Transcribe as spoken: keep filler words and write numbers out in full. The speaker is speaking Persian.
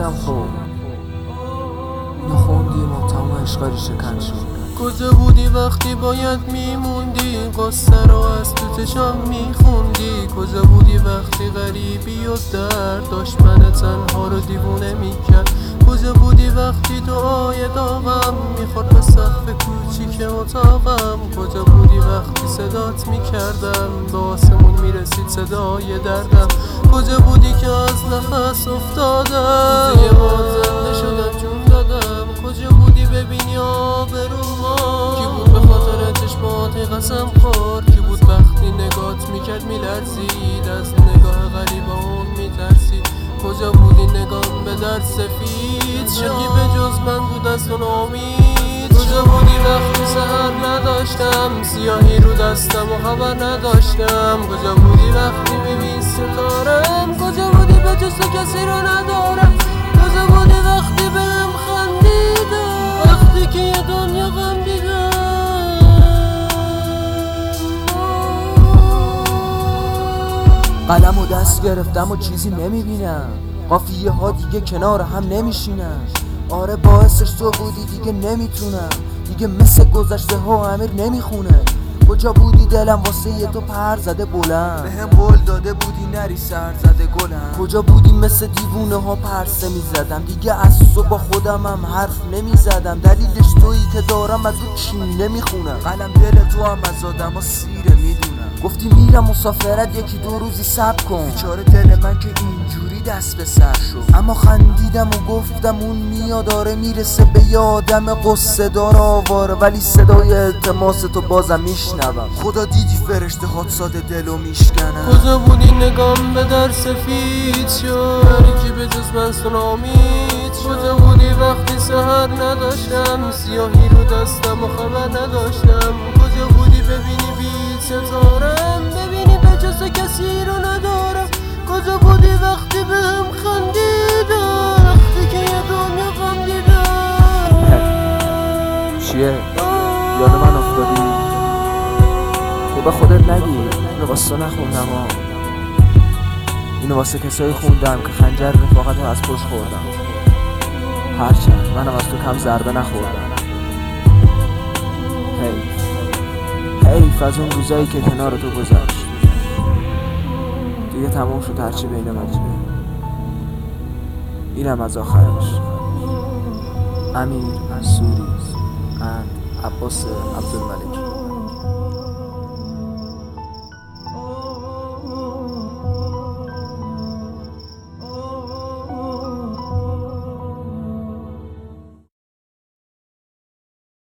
نشینم خب اینو خوندیم و تمام عشقاری شکن شد. کجا بودی وقتی باید میموندی، قصه رو از تو چشام میخوندی؟ کجا بودی وقتی غریبی و درد داشت من تنها رو دیوونه میکرد؟ کجا بودی وقتی دعای داغم میخورد به سقف کوچیک اتاقم؟ کجا بودی وقتی صدات میکردم به آسمون میرسید صدای دردم؟ کجا بودی که از نفس افتادم، روزی یه بار زنده شدم جون دادم؟ کجا بودی ببینی آبروما؟ کی بود به خاطر چشمات قسم خور؟ کی بود وقتی نگات میکرد میلرزید، از نگاه غریبه اون میترسید؟ کجا بودی نگام به درد سفید شد که به جز من بود از تو نامید؟ کجا بودی وقتی سحر نداشتم، سیاهی رو دستم و خبر نداشتم؟ کجا بودی وقتی میبینی ستارم؟ کجا بودی به جز تو کسی رو ندارم؟ کجا بودی وقتی بهم خندیدم، وقتی که یه دنیا غم دیدم؟ قلم و دست گرفتم و چیزی نمیبینم، قافیه ها دیگه کنار هم نمیشینن. آره باعثش تو بودی دیگه نمیتونم، دیگه مثل گذشته ها امیر نمیخونه. کجا بودی دلم واسه یه تو پر زده بلند، بهم قول داده بودی نری سر زده گلم؟ کجا بودی مثل دیوونه ها پرسه میزدم، دیگه از تو با خودم هم حرف نمیزدم؟ دلیلش تویی که دارم از تو کینه میخونم، قلم دل تو هم از آدم ها سیره میدونم. گفتی میرم مسافرت یکی دو روزی صبر کن، بیچاره دل من که اینجوری دست به سر شد. اما خندیدم و گفتم اون میاد داره میرسه به یه آدم قصه دار آواره، ولی صدای التماس تو بازم میشنوم. خدا دیدی فرشته هات ساده دلو میشکنن. کجا بودی نگام به در سفید شد که به جز من سنامید؟ کجا بودی وقتی سحر نداشتم، سیاهی رو دستم و خبر نداشتم؟ کجا بودی ببینی بی ستارم، ببینی به جز کسی رو ندارم؟ کجا بودی وقتی بهم خندیدم، وقتی که یه دنیا غم دیدم؟ چیه؟ یاد من افتادی؟ تو به خودت نگی اینو واسه تو نخوندم ها، اینو واسه کسایی خوندم که خنجر رفاقت رو از پشت خوردم. هرچند منم از تو کم ضربه نخوردم. حیف حیف از اون روزایی که کنار تو گذشت، دیگه تموم شد هرچی بین ما بود. اینم از آخرش. امیر سوری اند عباس عبدالملک.